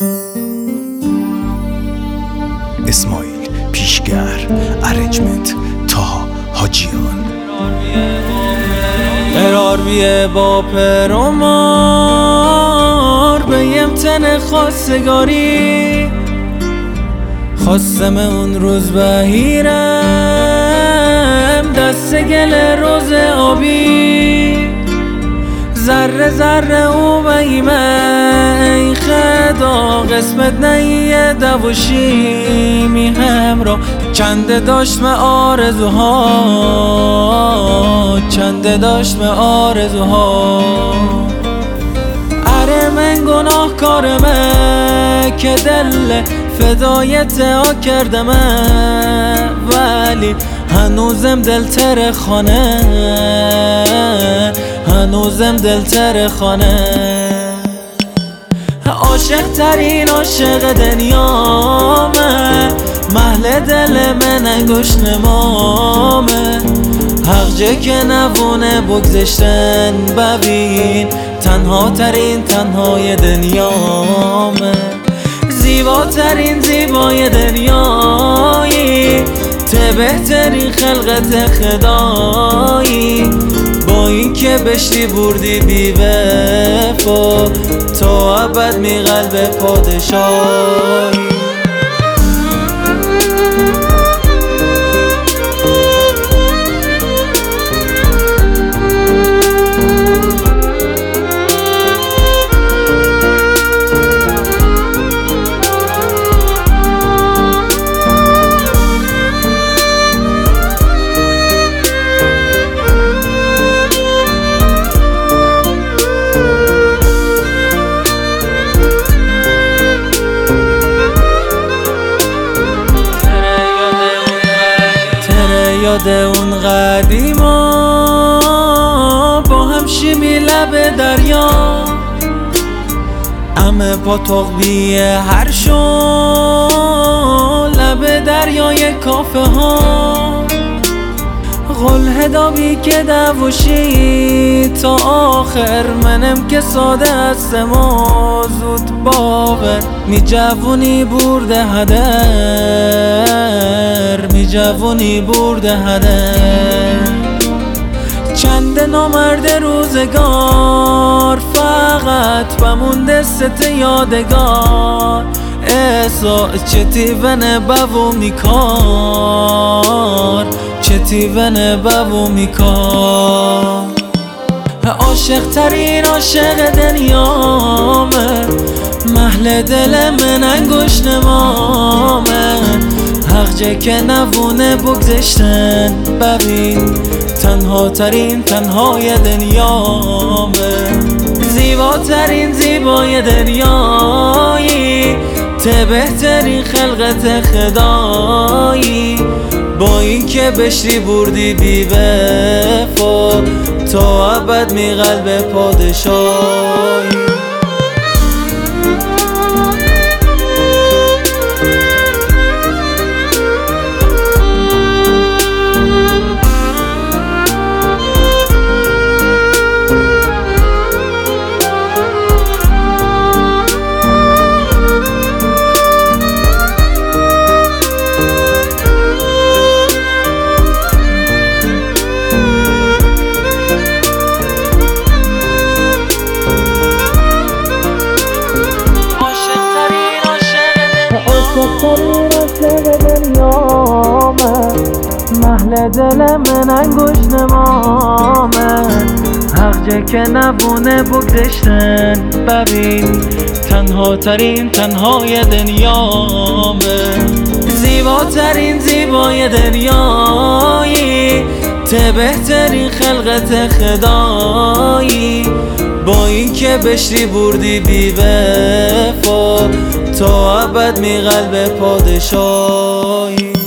اسماعیل پیشگر، ارنجمنت تاها حاجیان. قرار بیه با پرامار به یمتن خواستگاری، خواستم اون روز بهیرم دست گل روز آبی، ذره ذره او بهیمه ای خدا قسمت نیه دوشی می همراه چنده داشت من آرزوها، چنده داشت من آرزوها. اره من گناه کارمه که دل فدایت ها کردمه، ولی هنوزم دل تر خانه، هنوزم دل تر خانه. عاشق ترین عاشق دنیامه، محل دل من انگوش نمامه، حق جه که نوونه بگذشتن ببین تنها ترین تنهای دنیامه. زیباترین زیبای دنیایی، ته بهترین خلقت خدایی، با این که بشتی بردی بی وفا تا ابد می قلب پادشاهی. یاد اون قدیما با هم شیمی لب دریا، همه پاتوق بیه هر شو لب دریای کافه ها، غل هدابی که دوشی تا آخر منم که ساده هستم و زود باور می جوونی برده هدر، می جوونی برده هدر. چند نامرد روزگار فقط بمونده ست یادگار، ایسا چه تیونه ببو میکار، چه تیونه ببو میکار. عاشق ترین عاشق دنیامه، محل دل من انگوش نمامه، حق جه که نوونه بگذشتن ببین تنها ترین تنهای دنیامه. زیباترین زیبای دنیایی، ته بهترین خلقت خدایی، با این که بشتی بردی بی وفا تا ابد می قلب پادشاهی. محل دل من انگوش نمامه، حق جه که نوونه بگذشتن ببین تنها ترین تنهای دنیامه. زیباترین زیبای دنیایی، ته بهترین خلقت خدایی، با این که بشتی بردی بی وفا تا ابد می قلب پادشاهی.